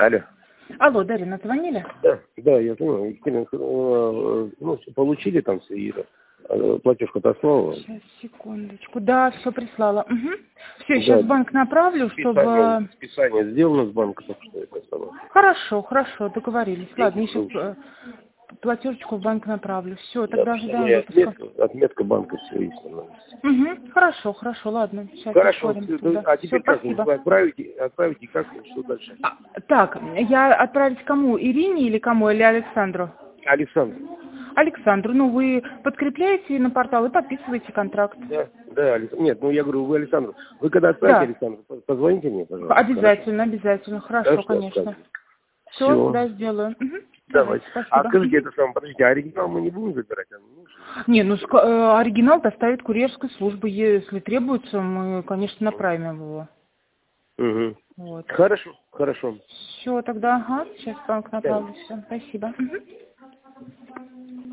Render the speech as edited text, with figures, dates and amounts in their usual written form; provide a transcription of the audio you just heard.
Алло. Алло, Дарина, звонили? Да, я понял. Екатерина, ну, получили там свои платежку отослала? Сейчас, секундочку. Да, все прислала. Угу. Все, Да. сейчас в банк направлю, чтобы... Списание сделано с банка, так что это самое. Хорошо, договорились. Ладно, я сейчас Получено. платежечку в банк направлю. Все, Да, тогда ожидаем не, выпуска. отметка банка, все есть на месте. Угу. Хорошо, ладно. Сейчас Хорошо, ускорим тогда. а Все, теперь как? спасибо. Вы отправите как, что дальше? Так, я отправить кому? Ирине или кому? Или Александру? Александр. Александру, ну вы подкрепляете на портал и подписываете контракт. Да, нет, ну я говорю, вы Александр. Вы когда отправите, Да. Александр, позвоните мне, пожалуйста. Обязательно. Хорошо, конечно. Все, Все. да, сделаю. Угу. Давайте. Давайте, А спасибо. скажите, это самое, подождите, а оригинал мы не будем забирать? Не, ну оригинал доставит курьерской службы. Если требуется, мы, конечно, направим его. Угу. Вот. Хорошо. Все, тогда, сейчас в банк Да. направлю. Все, спасибо. Мгм.